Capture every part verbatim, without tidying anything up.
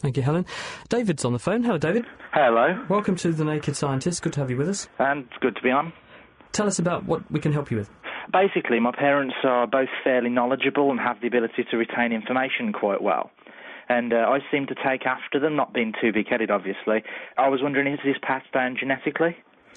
Thank you, Helen. David's on the phone. Hello, David. Hello. Welcome to The Naked Scientist. Good to have you with us. And it's good to be on. Tell us about what we can help you with. Basically, my parents are both fairly knowledgeable and have the ability to retain information quite well. And uh, I seem to take after them, not being too big-headed, obviously. I was wondering, is this passed down genetically?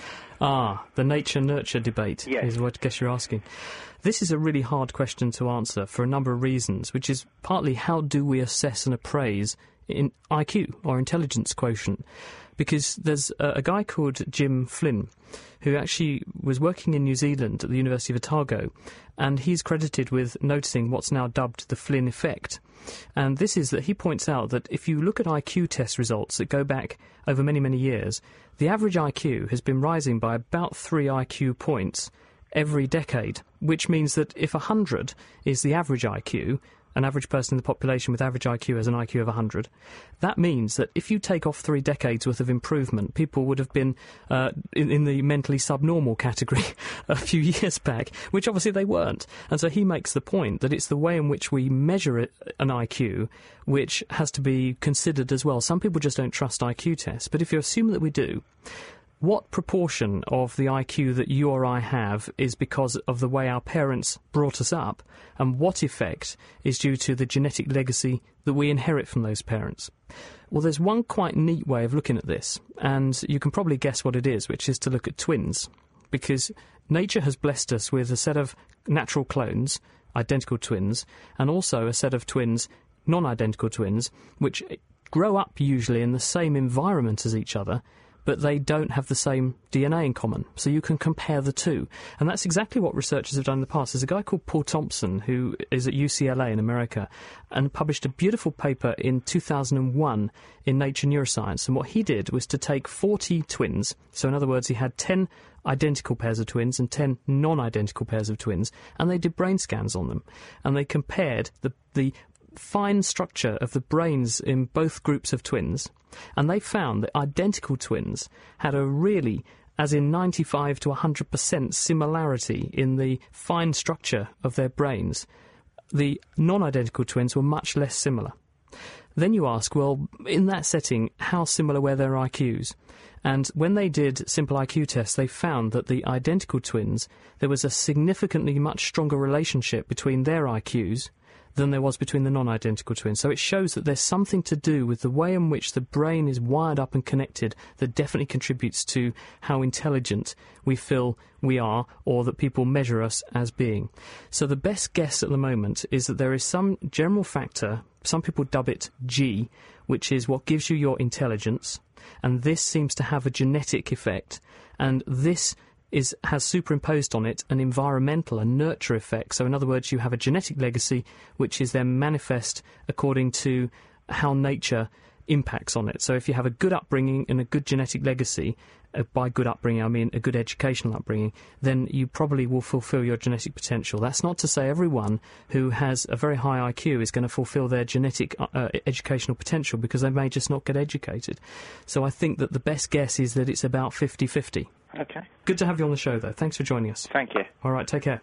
Ah, the nature-nurture debate yes. is what I guess you're asking. This is a really hard question to answer for a number of reasons, which is partly how do we assess and appraise in I Q, or intelligence quotient? Because there's a, a guy called Jim Flynn, who actually was working in New Zealand at the University of Otago, and he's credited with noticing what's now dubbed the Flynn effect. And this is that he points out that if you look at I Q test results that go back over many, many years, the average I Q has been rising by about three I Q points every decade, which means that if one hundred is the average I Q, an average person in the population with average I Q has an I Q of one hundred, that means that if you take off three decades worth of improvement, people would have been uh, in, in the mentally subnormal category a few years back, which obviously they weren't. And so he makes the point that it's the way in which we measure it, an I Q which has to be considered as well. Some people just don't trust I Q tests, but if you assume that we do, what proportion of the I Q that you or I have is because of the way our parents brought us up, and what effect is due to the genetic legacy that we inherit from those parents? Well, there's one quite neat way of looking at this, and you can probably guess what it is, which is to look at twins, because nature has blessed us with a set of natural clones, identical twins, and also a set of twins, non-identical twins, which grow up usually in the same environment as each other, but they don't have the same D N A in common. So you can compare the two. And that's exactly what researchers have done in the past. There's a guy called Paul Thompson, who is at U C L A in America, and published a beautiful paper in two thousand one in Nature Neuroscience. And what he did was to take forty twins, so in other words, he had ten identical pairs of twins and ten non-identical pairs of twins, and they did brain scans on them. And they compared the the fine structure of the brains in both groups of twins, and they found that identical twins had a really, as in ninety-five to one hundred percent similarity in the fine structure of their brains. The non-identical twins were much less similar. Then you ask, well, in that setting, how similar were their I Qs? And when they did simple I Q tests, they found that the identical twins, there was a significantly much stronger relationship between their I Qs than there was between the non-identical twins. So it shows that there's something to do with the way in which the brain is wired up and connected that definitely contributes to how intelligent we feel we are, or that people measure us as being. So the best guess at the moment is that there is some general factor, some people dub it G, which is what gives you your intelligence, and this seems to have a genetic effect, and this is has superimposed on it an environmental and nurture effect. So in other words, you have a genetic legacy which is then manifest according to how nature impacts on it. So if you have a good upbringing and a good genetic legacy, uh, by good upbringing I mean a good educational upbringing, then you probably will fulfill your genetic potential. That's not to say everyone who has a very high I Q is going to fulfill their genetic uh, educational potential, because they may just not get educated. So I think that the best guess is that it's about fifty fifty. Okay. Good to have you on the show, though. Thanks for joining us. Thank you. All right, take care.